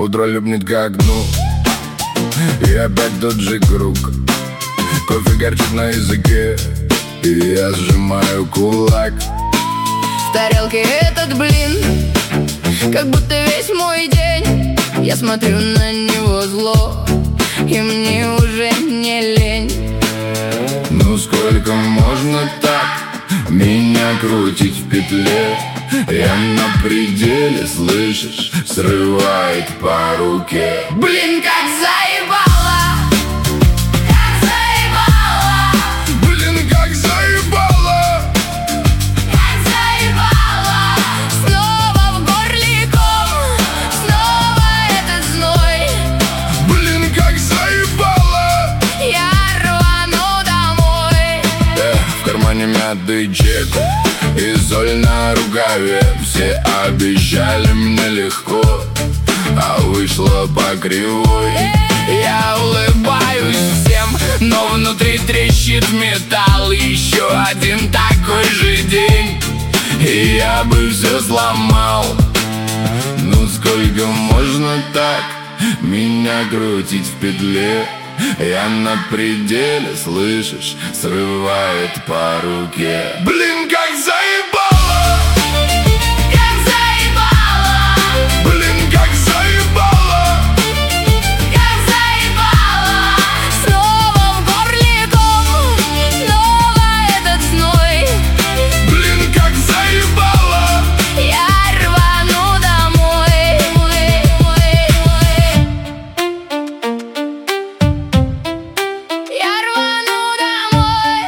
Утро липнет к окну, и опять тот же круг. Кофе горчит на языке, и я сжимаю кулак. В тарелке этот блин, как будто весь мой день. Я смотрю на него зло, и мне уже не лень. Ну сколько можно так меня крутить в петле? Я на пределе, слышишь, срывает по руке. Блин, как заебало! Как заебало! Блин, как заебало! Как заебало! Снова в горле ком, снова этот зной. Блин, как заебало! Я рвану домой. В кармане мятый чек и соль на рукаве. Все обещали мне легко, а вышло по кривой. Я улыбаюсь всем, но внутри трещит металл. Еще один такой же день, И я бы все сломал. Ну сколько можно так меня крутить в петле? Я на пределе, слышишь, срывает по руке. Блин, как заебало! как заебало! Блин, как заебало! Как заебало! Снова в горле ком, снова этот зной. Блин, как заебало! Я рвану домой. Я рвану домой.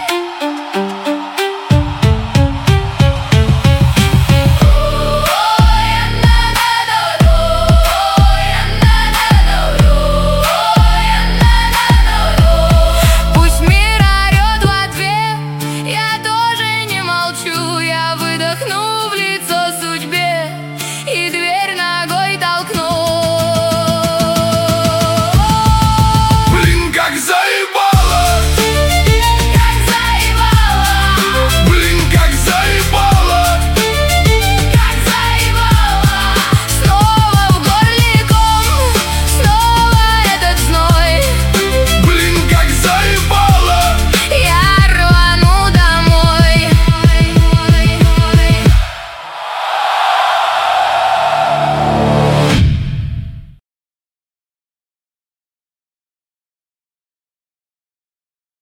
Пусть мир орет в ответ, я тоже не молчу. Я выдохну